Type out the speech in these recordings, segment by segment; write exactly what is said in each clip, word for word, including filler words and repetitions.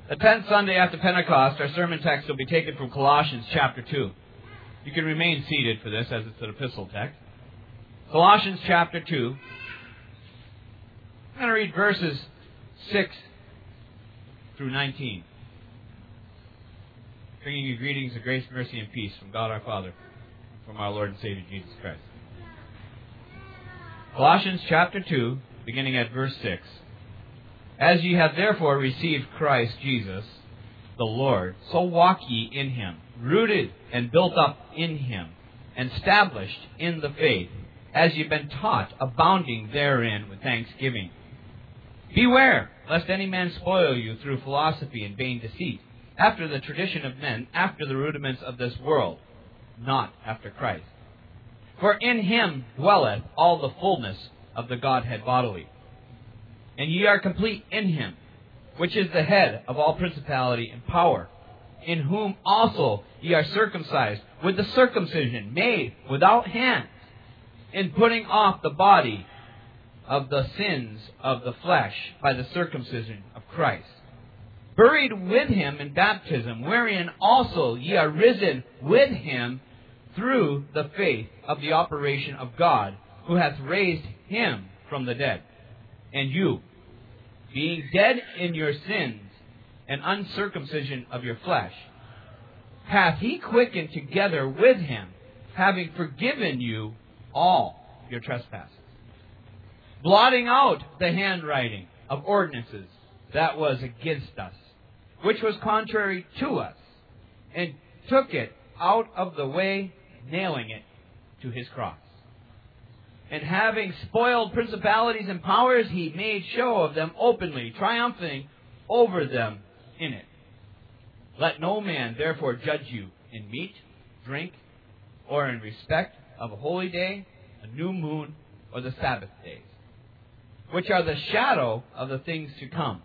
The tenth Sunday after Pentecost, our sermon text will be taken from Colossians chapter two. You can remain seated for this, as it's an epistle text. Colossians chapter two. I'm going to read verses six through nineteen. Bringing you greetings of grace, mercy, and peace from God our Father, from our Lord and Savior Jesus Christ. Colossians chapter two, beginning at verse six. As ye have therefore received Christ Jesus, the Lord, so walk ye in him, rooted and built up in him, and established in the faith, as ye have been taught, abounding therein with thanksgiving. Beware, lest any man spoil you through philosophy and vain deceit, after the tradition of men, after the rudiments of this world, not after Christ. For in him dwelleth all the fullness of the Godhead bodily. And ye are complete in him, which is the head of all principality and power, in whom also ye are circumcised with the circumcision made without hands, in putting off the body of the sins of the flesh by the circumcision of Christ, buried with him in baptism, wherein also ye are risen with him through the faith of the operation of God, who hath raised him from the dead. And you, being dead in your sins and uncircumcision of your flesh, hath he quickened together with him, having forgiven you all your trespasses, blotting out the handwriting of ordinances that was against us, which was contrary to us, and took it out of the way, nailing it to his cross. And having spoiled principalities and powers, he made show of them openly, triumphing over them in it. Let no man therefore judge you in meat, drink, or in respect of a holy day, a new moon, or the Sabbath days, which are the shadow of the things to come.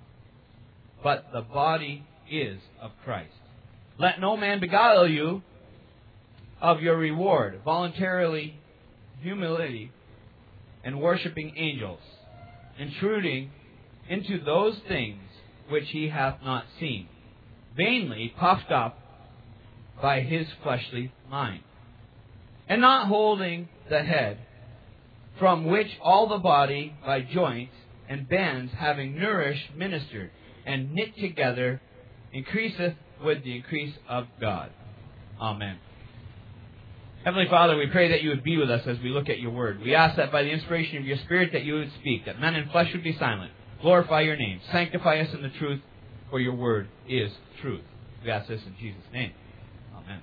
But the body is of Christ. Let no man beguile you of your reward, voluntarily humility, and worshipping angels, intruding into those things which he hath not seen, vainly puffed up by his fleshly mind, and not holding the head, from which all the body by joints and bands having nourished, ministered, and knit together, increaseth with the increase of God. Amen. Heavenly Father, we pray that you would be with us as we look at your word. We ask that by the inspiration of your Spirit that you would speak, that men and flesh would be silent. Glorify your name. Sanctify us in the truth, for your word is truth. We ask this in Jesus' name. Amen.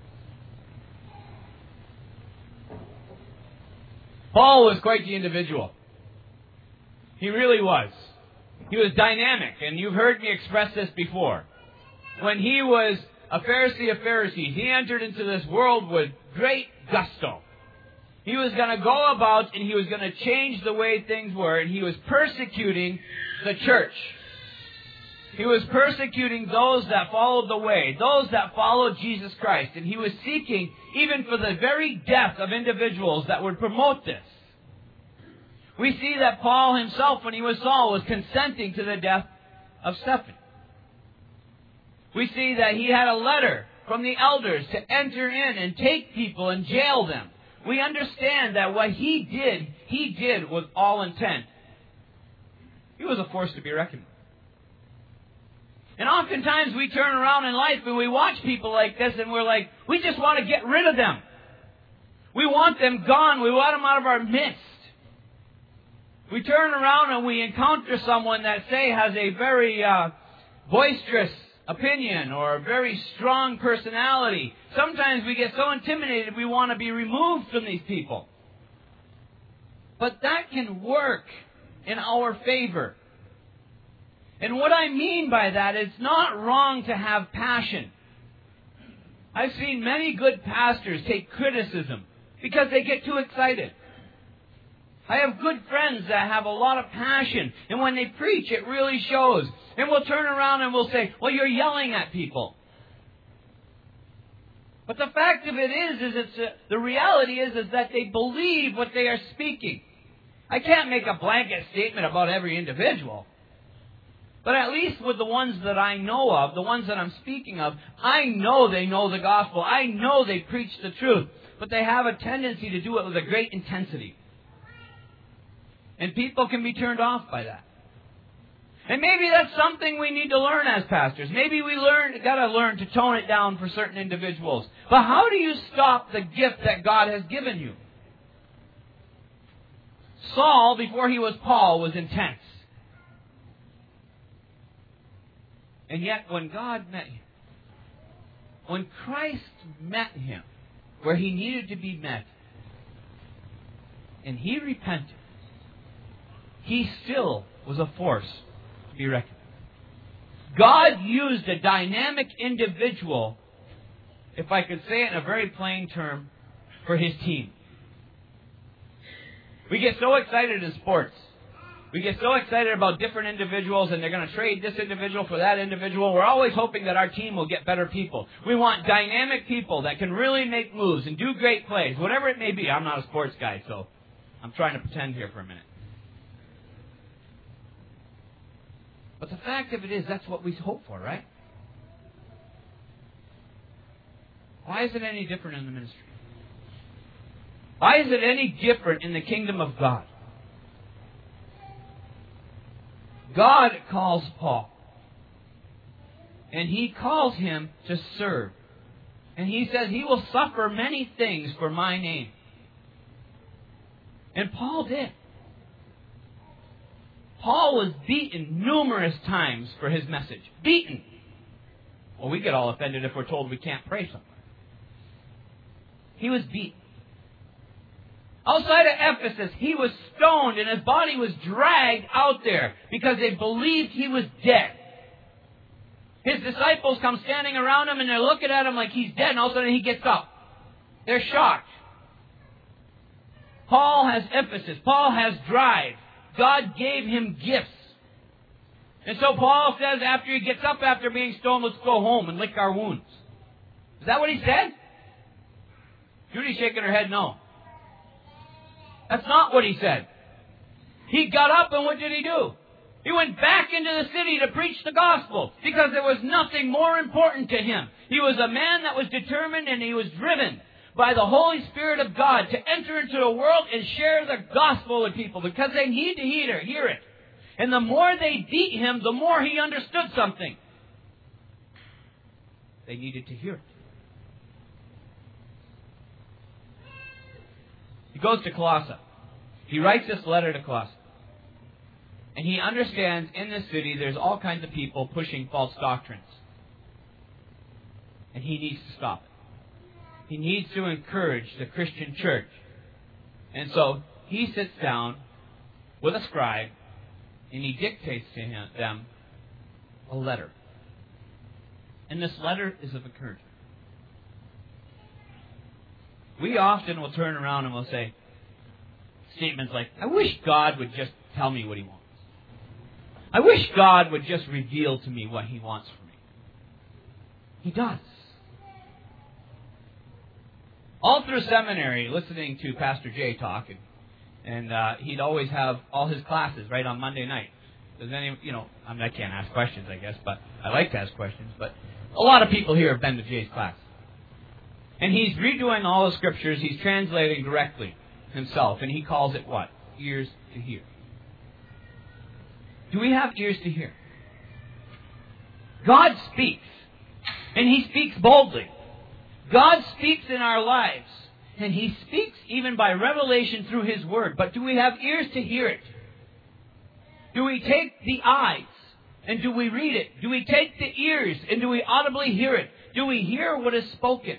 Paul was quite the individual. He really was. He was dynamic, and you've heard me express this before. When he was a Pharisee of Pharisees, he entered into this world with great gusto. He was going to go about and he was going to change the way things were, and he was persecuting the church. He was persecuting those that followed the way, those that followed Jesus Christ, and he was seeking even for the very death of individuals that would promote this. We see that Paul himself, when he was Saul, was consenting to the death of Stephen. We see that he had a letter from the elders to enter in and take people and jail them. We understand that what he did, he did with all intent. He was a force to be reckoned with. And oftentimes we turn around in life and we watch people like this and we're like, we just want to get rid of them. We want them gone. We want them out of our midst. We turn around and we encounter someone that, say, has a very uh, boisterous opinion or a very strong personality. Sometimes we get so intimidated we want to be removed from these people. But that can work in our favor. And what I mean by that is, it's not wrong to have passion. I've seen many good pastors take criticism because they get too excited. I have good friends that have a lot of passion, and when they preach, it really shows. And we'll turn around and we'll say, well, you're yelling at people. But the fact of it is, is it's a, the reality is, is that they believe what they are speaking. I can't make a blanket statement about every individual. But at least with the ones that I know of, the ones that I'm speaking of, I know they know the gospel. I know they preach the truth. But they have a tendency to do it with a great intensity. And people can be turned off by that. And maybe that's something we need to learn as pastors. Maybe we learn, got to learn to tone it down for certain individuals. But how do you stop the gift that God has given you? Saul, before he was Paul, was intense. And yet, when God met him, when Christ met him where he needed to be met, and he repented, he still was a force to be reckoned with. God used a dynamic individual, if I could say it in a very plain term, for His team. We get so excited in sports. We get so excited about different individuals and they're going to trade this individual for that individual. We're always hoping that our team will get better people. We want dynamic people that can really make moves and do great plays, whatever it may be. I'm not a sports guy, so I'm trying to pretend here for a minute. But the fact of it is, that's what we hope for, right? Why is it any different in the ministry? Why is it any different in the kingdom of God? God calls Paul. And He calls him to serve. And He says He will suffer many things for my name. And Paul did. Paul was beaten numerous times for his message. Beaten. Well, we get all offended if we're told we can't pray somewhere. He was beaten. Outside of Ephesus, he was stoned and his body was dragged out there because they believed he was dead. His disciples come standing around him and they're looking at him like he's dead, and all of a sudden he gets up. They're shocked. Paul has Ephesus. Paul has drive. God gave him gifts. And so Paul says after he gets up after being stoned, let's go home and lick our wounds. Is that what he said? Judy's shaking her head no. That's not what he said. He got up and what did he do? He went back into the city to preach the gospel because there was nothing more important to him. He was a man that was determined and he was driven by the Holy Spirit of God to enter into the world and share the gospel with people because they need to hear it. Hear it. And the more they beat him, the more he understood something. They needed to hear it. He goes to Colossae. He writes this letter to Colossae. And he understands in this city there's all kinds of people pushing false doctrines. And he needs to stop it. He needs to encourage the Christian church. And so he sits down with a scribe and he dictates to him, them a letter. And this letter is of encouragement. We often will turn around and we'll say statements like, I wish God would just tell me what He wants. I wish God would just reveal to me what He wants for me. He does. All through seminary, listening to Pastor Jay talk, and, and uh, he'd always have all his classes right on Monday night. Does any, you know, I mean, I can't ask questions, I guess, but I like to ask questions. But a lot of people here have been to Jay's class. And he's redoing all the scriptures. He's translating directly himself. And he calls it what? Ears to hear. Do we have ears to hear? God speaks. And He speaks boldly. God speaks in our lives. And He speaks even by revelation through His Word. But do we have ears to hear it? Do we take the eyes and do we read it? Do we take the ears and do we audibly hear it? Do we hear what is spoken?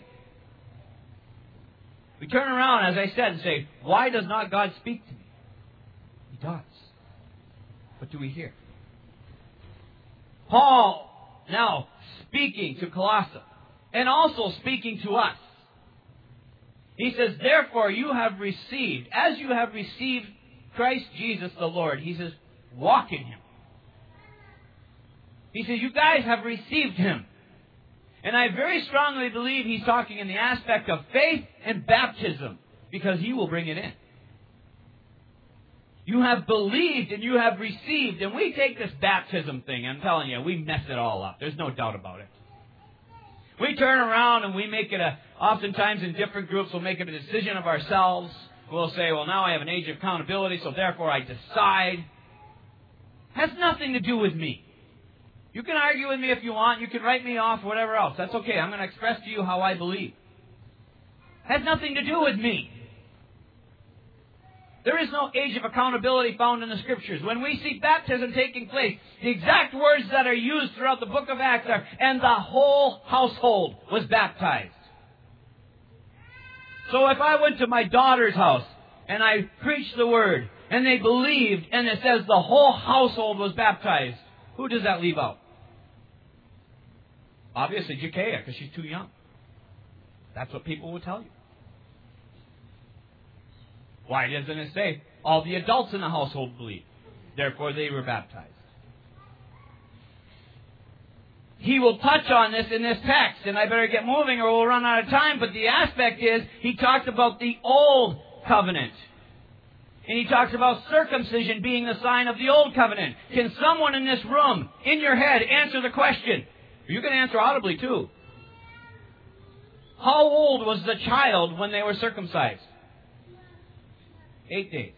We turn around, as I said, and say, why does not God speak to me? He does. But do we hear? Paul, now speaking to Colossae, and also speaking to us. He says, therefore you have received, as you have received Christ Jesus the Lord, He says, walk in Him. He says, you guys have received Him. And I very strongly believe He's talking in the aspect of faith and baptism, because He will bring it in. You have believed and you have received. And we take this baptism thing, I'm telling you, we mess it all up. There's no doubt about it. We turn around and we make it a, oftentimes in different groups, we'll make it a decision of ourselves. We'll say, well, now I have an age of accountability, so therefore I decide. It has nothing to do with me. You can argue with me if you want. You can write me off, whatever else. That's okay. I'm going to express to you how I believe. It has nothing to do with me. There is no age of accountability found in the Scriptures. When we see baptism taking place, the exact words that are used throughout the book of Acts are, and the whole household was baptized. So if I went to my daughter's house and I preached the word and they believed and it says the whole household was baptized, who does that leave out? Obviously Jacquea, because she's too young. That's what people will tell you. Why doesn't it say all the adults in the household believed? Therefore they were baptized. He will touch on this in this text, and I better get moving or we'll run out of time. But the aspect is, he talks about the old covenant. And he talks about circumcision being the sign of the old covenant. Can someone in this room, in your head, answer the question? You can answer audibly too. How old was the child when they were circumcised? Eight days.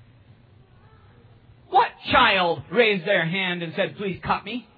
What child raised their hand and said, please cut me?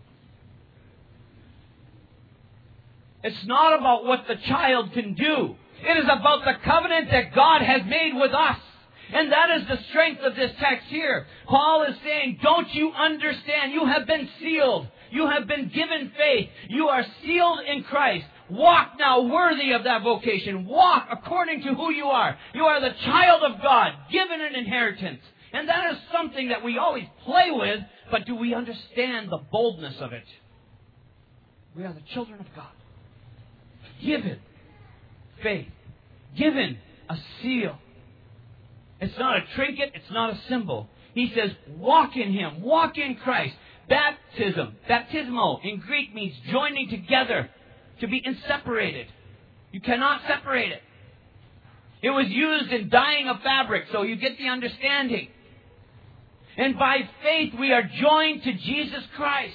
It's not about what the child can do. It is about the covenant that God has made with us. And that is the strength of this text here. Paul is saying, don't you understand? You have been sealed. You have been given faith. You are sealed in Christ. Walk now worthy of that vocation. Walk according to who you are. You are the child of God, given an inheritance. And that is something that we always play with, but do we understand the boldness of it? We are the children of God. Given faith. Given a seal. It's not a trinket. It's not a symbol. He says, walk in Him. Walk in Christ. Baptism. Baptismo in Greek means joining together. To be inseparated. You cannot separate it. It was used in dyeing of fabric, so you get the understanding. And by faith we are joined to Jesus Christ.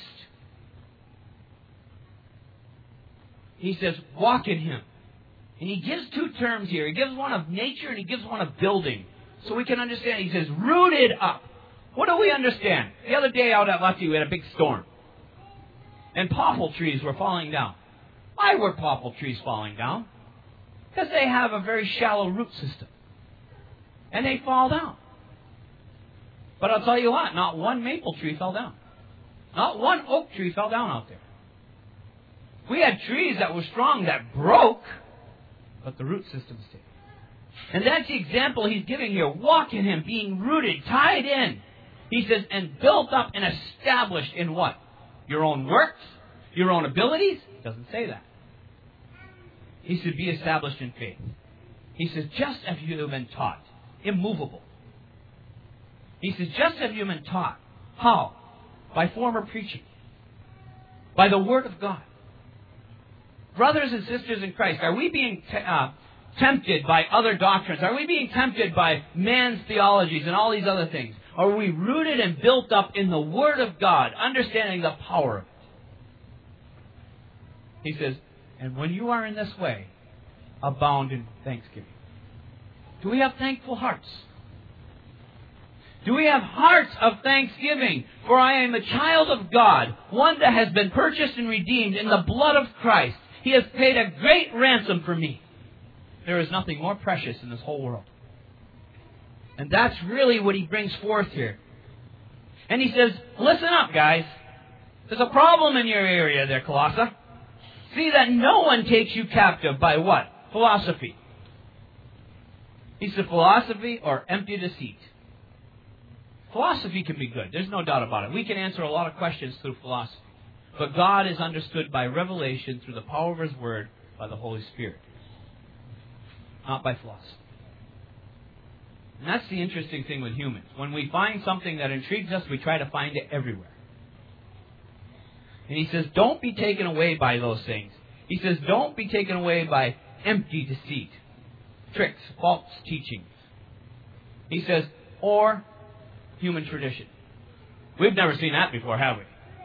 He says, walk in Him. And He gives two terms here. He gives one of nature and He gives one of building. So we can understand. He says, rooted up. What do we understand? The other day out at Lefty we had a big storm. And popple trees were falling down. Why were popple trees falling down? Because they have a very shallow root system. And they fall down. But I'll tell you what, not one maple tree fell down. Not one oak tree fell down out there. We had trees that were strong that broke, but the root system stayed. And that's the example he's giving here. Walk in Him, being rooted, tied in. He says, and built up and established in what? Your own works? Your own abilities? It doesn't say that. He said, be established in faith. He says, just as you have been taught. Immovable. He says, just as you have been taught. How? By former preaching. By the Word of God. Brothers and sisters in Christ, are we being t- uh, tempted by other doctrines? Are we being tempted by man's theologies and all these other things? Are we rooted and built up in the Word of God, understanding the power of it? He says, and when you are in this way, abound in thanksgiving. Do we have thankful hearts? Do we have hearts of thanksgiving? For I am a child of God, one that has been purchased and redeemed in the blood of Christ. He has paid a great ransom for me. There is nothing more precious in this whole world. And that's really what he brings forth here. And he says, listen up, guys. There's a problem in your area there, Colossae. See that no one takes you captive by what? Philosophy. He said philosophy or empty deceit. Philosophy can be good. There's no doubt about it. We can answer a lot of questions through philosophy. But God is understood by revelation through the power of His Word by the Holy Spirit. Not by philosophy. And that's the interesting thing with humans. When we find something that intrigues us, we try to find it everywhere. And he says, don't be taken away by those things. He says, don't be taken away by empty deceit, tricks, false teachings. He says, or human tradition. We've never seen that before, have we?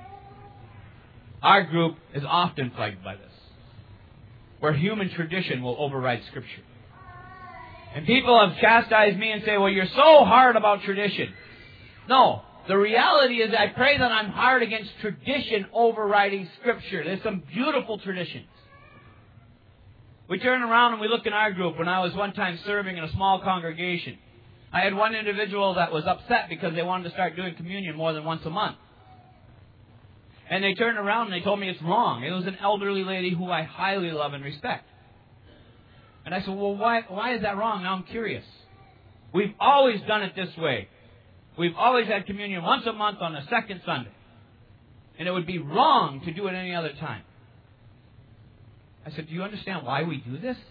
Our group is often plagued by this, where human tradition will override Scripture. And people have chastised me and say, well, you're so hard about tradition. No. The reality is I pray that I'm hard against tradition overriding Scripture. There's some beautiful traditions. We turn around and we look in our group. When I was one time serving in a small congregation, I had one individual that was upset because they wanted to start doing communion more than once a month. And they turned around and they told me it's wrong. It was an elderly lady who I highly love and respect. And I said, well, why, why is that wrong? Now I'm curious. We've always done it this way. We've always had communion once a month on the second Sunday. And it would be wrong to do it any other time. I said, do you understand why we do this?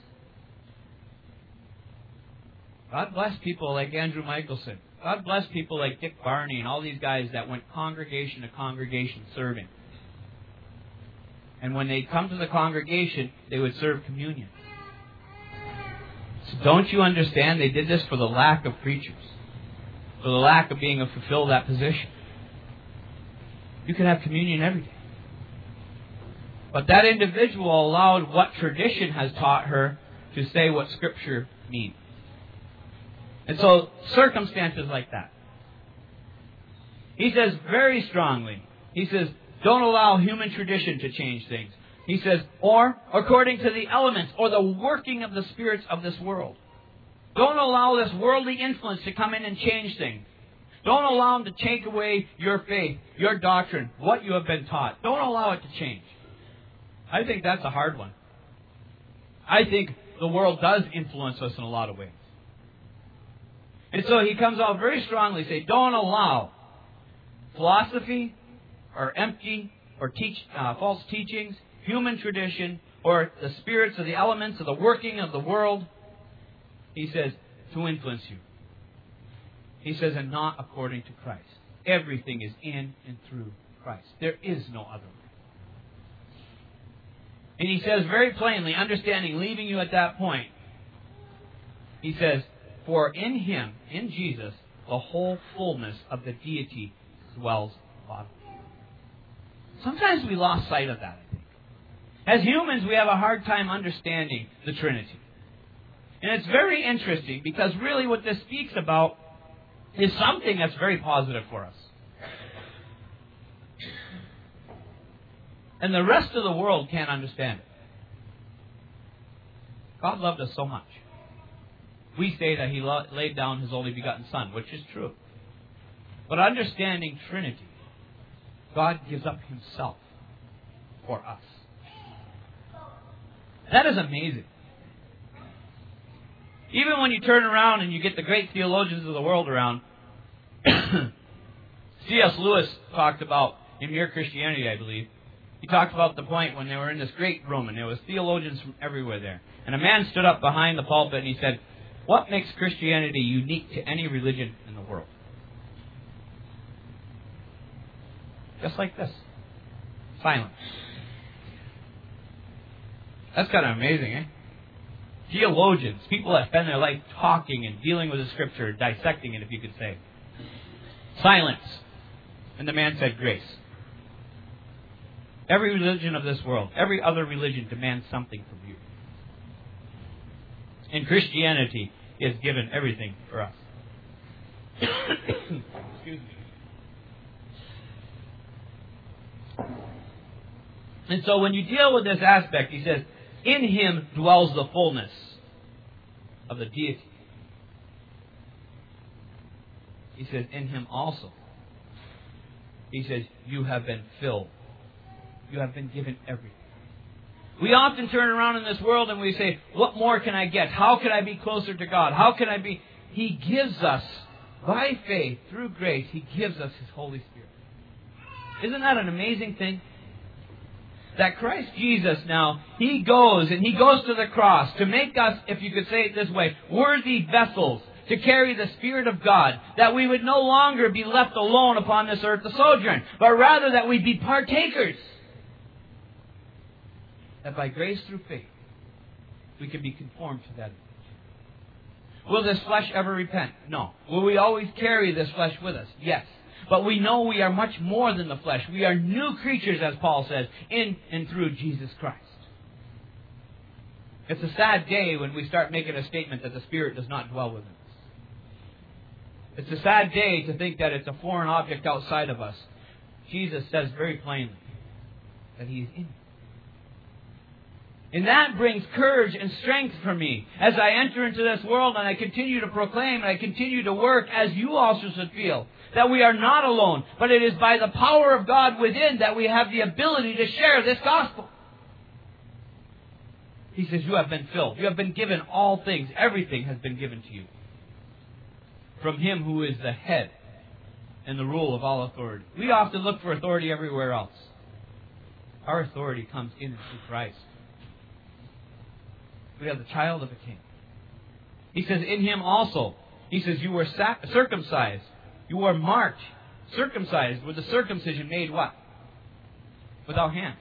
God bless people like Andrew Michelson. God bless people like Dick Barney and all these guys that went congregation to congregation serving. And when they come to the congregation, they would serve communion. So don't you understand? They did this for the lack of preachers, for the lack of being able to fulfill that position. You can have communion every day. But that individual allowed what tradition has taught her to say what Scripture means. And so, circumstances like that. He says very strongly, he says, don't allow human tradition to change things. He says, or according to the elements or the working of the spirits of this world. Don't allow this worldly influence to come in and change things. Don't allow them to take away your faith, your doctrine, what you have been taught. Don't allow it to change. I think that's a hard one. I think the world does influence us in a lot of ways. And so he comes out very strongly, say, don't allow philosophy or empty or teach uh, false teachings, human tradition, or the spirits or the elements of the working of the world, he says, to influence you. He says, and not according to Christ. Everything is in and through Christ. There is no other way. And he says very plainly, understanding, leaving you at that point, he says, for in Him, in Jesus, the whole fullness of the deity dwells bodily. Sometimes we lost sight of that, I think. As humans, we have a hard time understanding the Trinity. And it's very interesting because really what this speaks about is something that's very positive for us. And the rest of the world can't understand it. God loved us so much. We say that He laid down His only begotten Son, which is true. But understanding Trinity, God gives up Himself for us. That is amazing. Even when you turn around and you get the great theologians of the world around, C S Lewis talked about, in Mere Christianity, I believe, he talked about the point when they were in this great room and there was theologians from everywhere there. And a man stood up behind the pulpit and he said, what makes Christianity unique to any religion in the world? Just like this. Silence. That's kind of amazing, eh? Theologians, people that spend their life talking and dealing with the Scripture, dissecting it, if you could say. Silence. And the man said, grace. Every religion of this world, every other religion demands something from you. And Christianity is given everything for us. Excuse me. And so when you deal with this aspect, he says, in Him dwells the fullness of the deity. He says, in Him also. He says, you have been filled. You have been given everything. We often turn around in this world and we say, what more can I get? How can I be closer to God? How can I be? He gives us, by faith, through grace, He gives us His Holy Spirit. Isn't that an amazing thing? That Christ Jesus now, He goes and He goes to the cross to make us, if you could say it this way, worthy vessels to carry the Spirit of God, that we would no longer be left alone upon this earth to sojourn, but rather that we be partakers. That by grace through faith, we can be conformed to that image. Will this flesh ever repent? No. Will we always carry this flesh with us? Yes. But we know we are much more than the flesh. We are new creatures, as Paul says, in and through Jesus Christ. It's a sad day when we start making a statement that the Spirit does not dwell within us. It's a sad day to think that it's a foreign object outside of us. Jesus says very plainly that He is in you. And that brings courage and strength for me as I enter into this world and I continue to proclaim and I continue to work, as you also should feel, that we are not alone, but it is by the power of God within that we have the ability to share this gospel. He says, you have been filled. You have been given all things. Everything has been given to you from Him who is the head and the rule of all authority. We often look for authority everywhere else. Our authority comes in and through Christ. We are the child of a king. He says, in Him also. He says, you were circumcised. You were marked. Circumcised with the circumcision made what? Without hands.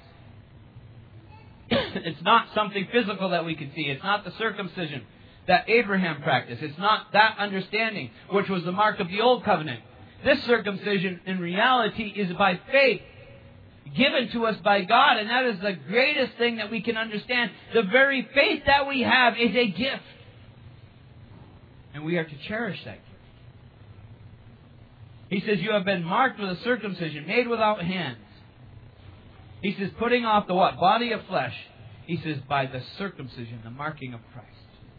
It's not something physical that we can see. It's not the circumcision that Abraham practiced. It's not that understanding, which was the mark of the old covenant. This circumcision, in reality, is by faith, given to us by God, and that is the greatest thing that we can understand. The very faith that we have is a gift. And we are to cherish that gift. He says, you have been marked with a circumcision made without hands. He says, putting off the what? Body of flesh. He says, by the circumcision, the marking of Christ.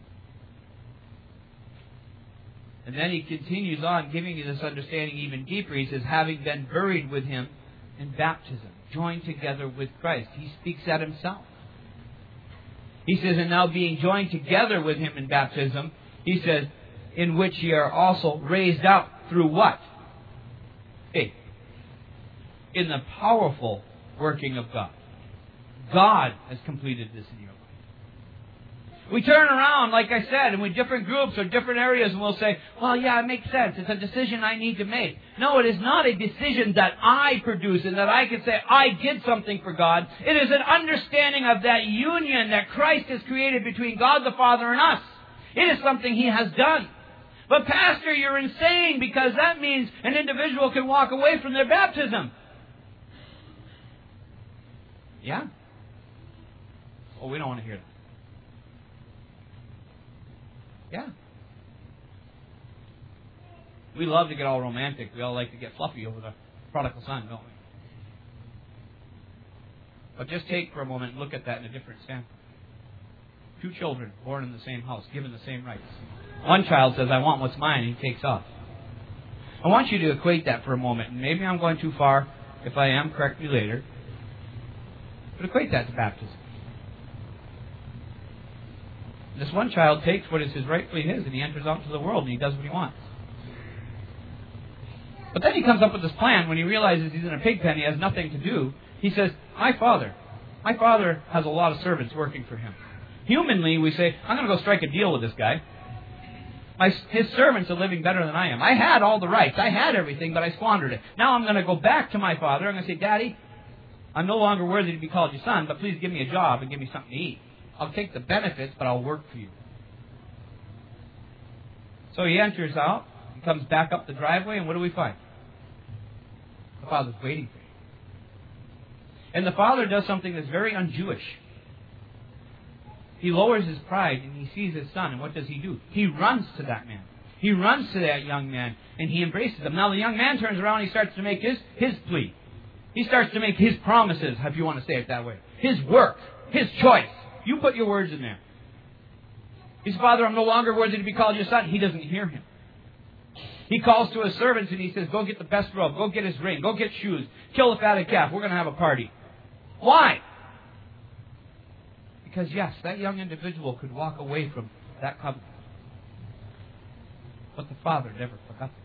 And then he continues on, giving you this understanding even deeper. He says, having been buried with Him in baptism, joined together with Christ. He speaks that Himself. He says, and now being joined together with Him in baptism, He says, in which ye are also raised up through what? Faith. In the powerful working of God. God has completed this in your life. We turn around, like I said, and with different groups or different areas, and we'll say, well, yeah, it makes sense. It's a decision I need to make. No, it is not a decision that I produce and that I can say, I did something for God. It is an understanding of that union that Christ has created between God the Father and us. It is something He has done. But Pastor, you're insane, because that means an individual can walk away from their baptism. Yeah? Oh, we don't want to hear that. Yeah. We love to get all romantic. We all like to get fluffy over the prodigal son, don't we? But just take for a moment and look at that in a different standpoint. Two children born in the same house, given the same rights. One child says, I want what's mine, and he takes off. I want you to equate that for a moment. And maybe I'm going too far. If I am, correct me later. But equate that to baptism. This one child takes what is his rightfully his, and he enters out into the world, and he does what he wants. But then he comes up with this plan when he realizes he's in a pig pen, he has nothing to do. He says, my father, my father has a lot of servants working for him. Humanly, we say, I'm going to go strike a deal with this guy. My, his servants are living better than I am. I had all the rights. I had everything, but I squandered it. Now I'm going to go back to my father. I'm going to say, Daddy, I'm no longer worthy to be called your son, but please give me a job and give me something to eat. I'll take the benefits, but I'll work for you. So he enters out. He comes back up the driveway, and what do we find? The father's waiting for him. And the father does something that's very un-Jewish. He lowers his pride, and he sees his son, and what does he do? He runs to that man. He runs to that young man, and he embraces him. Now the young man turns around, and he starts to make his, his plea. He starts to make his promises, if you want to say it that way. His work. His choice. You put your words in there. He says, Father, I'm no longer worthy to be called your son. He doesn't hear him. He calls to his servants and he says, go get the best robe. Go get his ring. Go get shoes. Kill the fatted calf. We're going to have a party. Why? Because yes, that young individual could walk away from that covenant. But the father never forgot that.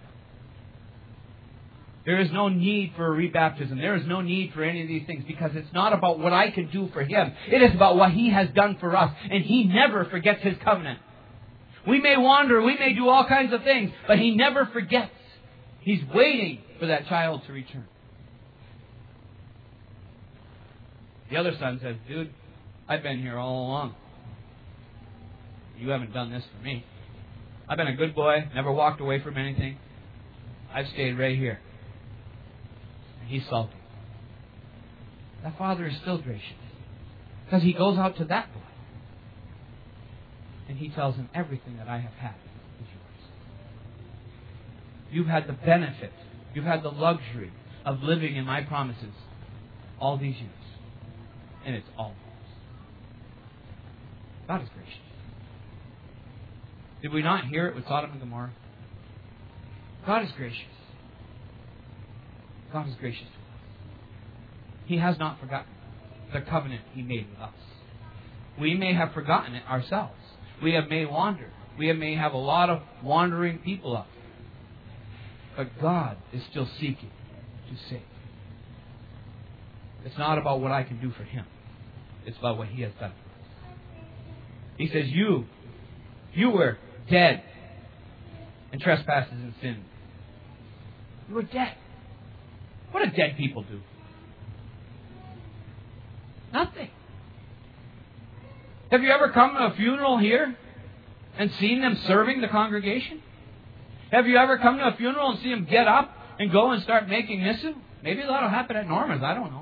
There is no need for a rebaptism. There is no need for any of these things, because it's not about what I can do for him. It is about what he has done for us. And he never forgets his covenant. We may wander, we may do all kinds of things, but he never forgets. He's waiting for that child to return. The other son says, dude, I've been here all along. You haven't done this for me. I've been a good boy, never walked away from anything. I've stayed right here. And he's salty. That father is still gracious. Because he goes out to that boy. And he tells him, everything that I have had is yours. You've had the benefit, you've had the luxury of living in my promises all these years. And it's all yours. God is gracious. Did we not hear it with Sodom and Gomorrah? God is gracious. God is gracious to us. He has not forgotten the covenant He made with us. We may have forgotten it ourselves. We have may wander. We may have a lot of wandering people up. But God is still seeking to save. It's not about what I can do for Him. It's about what He has done for us. He says, you, you were dead in trespasses and sin. You were dead. What do dead people do? Nothing. Have you ever come to a funeral here and seen them serving the congregation? Have you ever come to a funeral and see them get up and go and start making nisu? Maybe that'll happen at Norman's. I don't know.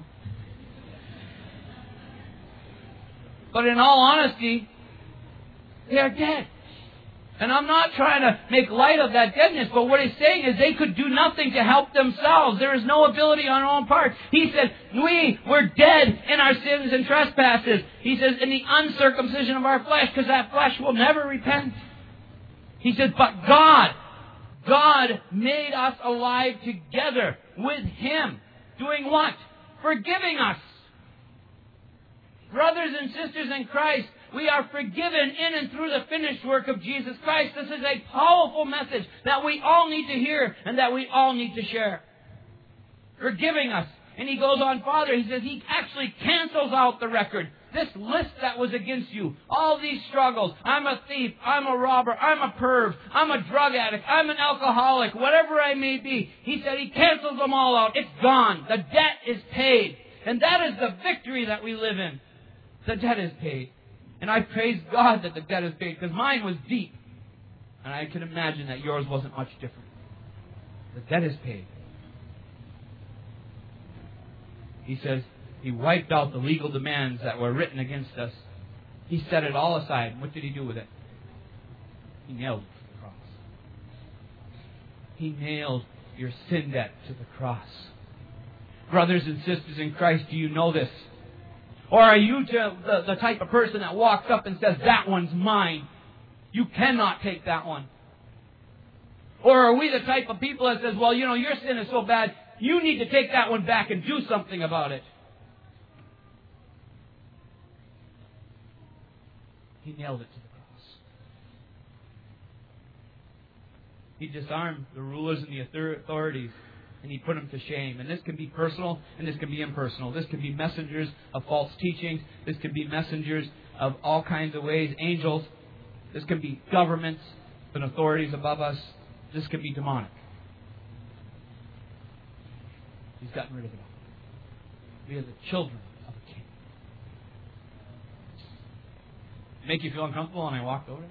But in all honesty, they are dead. And I'm not trying to make light of that deadness, but what he's saying is they could do nothing to help themselves. There is no ability on our own part. He said, we were dead in our sins and trespasses. He says, in the uncircumcision of our flesh, because that flesh will never repent. He says, but God, God made us alive together with Him. Doing what? Forgiving us. Brothers and sisters in Christ, we are forgiven in and through the finished work of Jesus Christ. This is a powerful message that we all need to hear and that we all need to share. Forgiving us. And he goes on farther. He says he actually cancels out the record. This list that was against you. All these struggles. I'm a thief. I'm a robber. I'm a perv. I'm a drug addict. I'm an alcoholic. Whatever I may be. He said he cancels them all out. It's gone. The debt is paid. And that is the victory that we live in. The debt is paid. And I praise God that the debt is paid, because mine was deep. And I can imagine that yours wasn't much different. The debt is paid. He says He wiped out the legal demands that were written against us. He set it all aside. And what did He do with it? He nailed it to the cross. He nailed your sin debt to the cross. Brothers and sisters in Christ, do you know this? Or are you to the, the type of person that walks up and says, that one's mine. You cannot take that one. Or are we the type of people that says, well, you know, your sin is so bad, you need to take that one back and do something about it. He nailed it to the cross. He disarmed the rulers and the authorities. And He put them to shame. And this can be personal and this can be impersonal. This can be messengers of false teachings. This can be messengers of all kinds of ways. Angels. This can be governments and authorities above us. This can be demonic. He's gotten rid of it all. We are the children of a king. Make you feel uncomfortable when I walked over?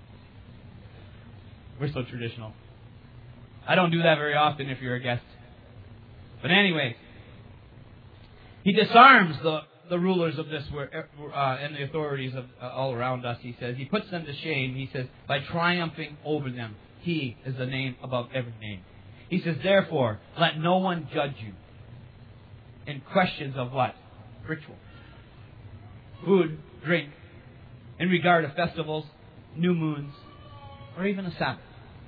We're so traditional. I don't do that very often if you're a guest. But anyway, He disarms the, the rulers of this uh, and the authorities of uh, all around us, He says. He puts them to shame, He says, by triumphing over them. He is the name above every name. He says, therefore, let no one judge you in questions of what? Ritual. Food, drink, in regard to festivals, new moons, or even a Sabbath.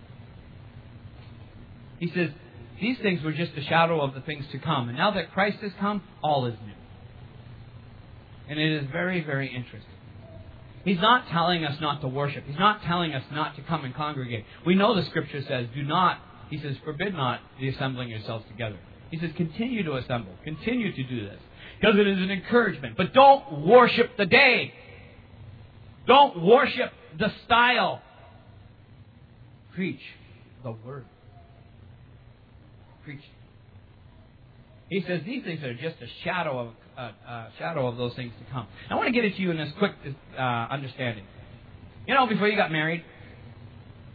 He says, these things were just a shadow of the things to come. And now that Christ has come, all is new. And it is very, very interesting. He's not telling us not to worship. He's not telling us not to come and congregate. We know the Scripture says, do not, He says, forbid not the assembling yourselves together. He says, continue to assemble. Continue to do this. Because it is an encouragement. But don't worship the day. Don't worship the style. Preach the Word. Preach. He says these things are just a shadow of uh, uh, shadow of those things to come. I want to get it to you in this quick uh, understanding. You know, before you got married,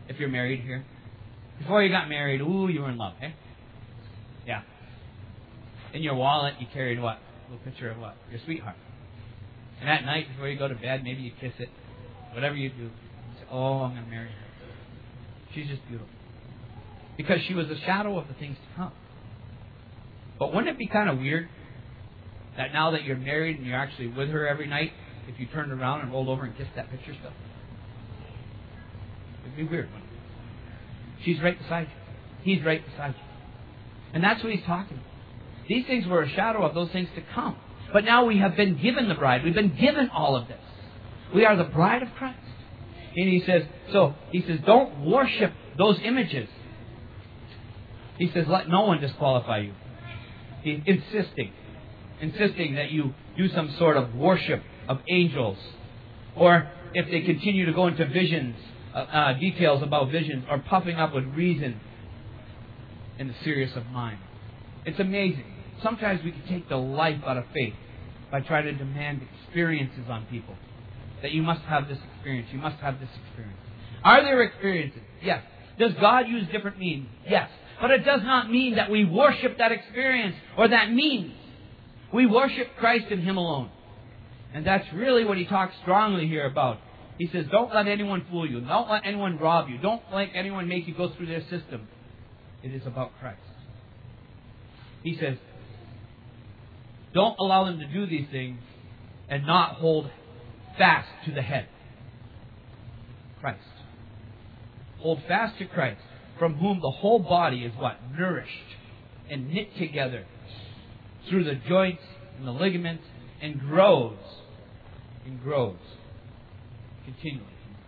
if you're married here? Before you got married, ooh, you were in love, eh? Yeah. In your wallet, you carried what? A little picture of what? Your sweetheart. And at night, before you go to bed, maybe you kiss it. Whatever you do, you say, oh, I'm going to marry her. She's just beautiful. Because she was a shadow of the things to come. But wouldn't it be kind of weird that now that you're married and you're actually with her every night, if you turned around and rolled over and kissed that picture still? It'd be weird, wouldn't it? She's right beside you. He's right beside you. And that's what he's talking about. These things were a shadow of those things to come. But now we have been given the bride. We've been given all of this. We are the bride of Christ. And he says, so he says, don't worship those images. He says, let no one disqualify you. He's insisting, insisting that you do some sort of worship of angels. Or if they continue to go into visions, uh, uh, details about visions, or puffing up with reason in the serious of mind. It's amazing. Sometimes we can take the life out of faith by trying to demand experiences on people. That you must have this experience. You must have this experience. Are there experiences? Yes. Does God use different means? Yes. But it does not mean that we worship that experience or that means. We worship Christ and Him alone. And that's really what he talks strongly here about. He says, don't let anyone fool you. Don't let anyone rob you. Don't let anyone make you go through their system. It is about Christ. He says, don't allow them to do these things and not hold fast to the head. Christ. Hold fast to Christ, from whom the whole body is what? Nourished and knit together through the joints and the ligaments and grows and grows continually.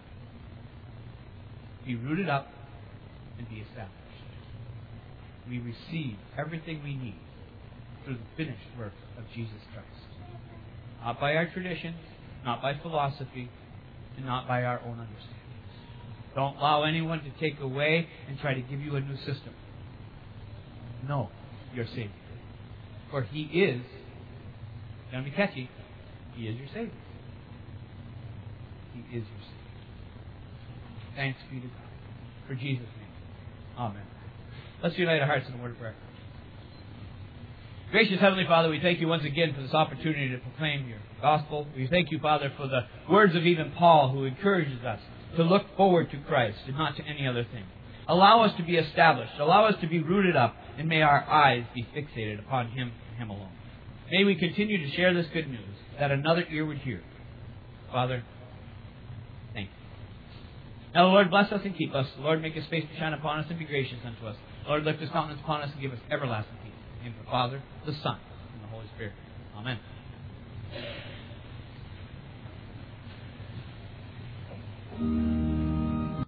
Be rooted up and be established. We receive everything we need through the finished work of Jesus Christ. Not by our traditions, not by philosophy, and not by our own understanding. Don't allow anyone to take away and try to give you a new system. No, your Savior. For He is, it's going to be catchy, He is your Savior. He is your Savior. Thanks be to God. For Jesus' name. Amen. Let's unite our hearts in a word of prayer. Gracious Heavenly Father, we thank you once again for this opportunity to proclaim your gospel. We thank you, Father, for the words of even Paul, who encourages us to look forward to Christ and not to any other thing. Allow us to be established. Allow us to be rooted up, and may our eyes be fixated upon Him and Him alone. May we continue to share this good news that another ear would hear. Father, thank you. Now, the Lord, bless us and keep us. The Lord, make His face to shine upon us and be gracious unto us. Lord, lift His countenance upon us and give us everlasting peace. In the name of the Father, the Son, and the Holy Spirit. Amen.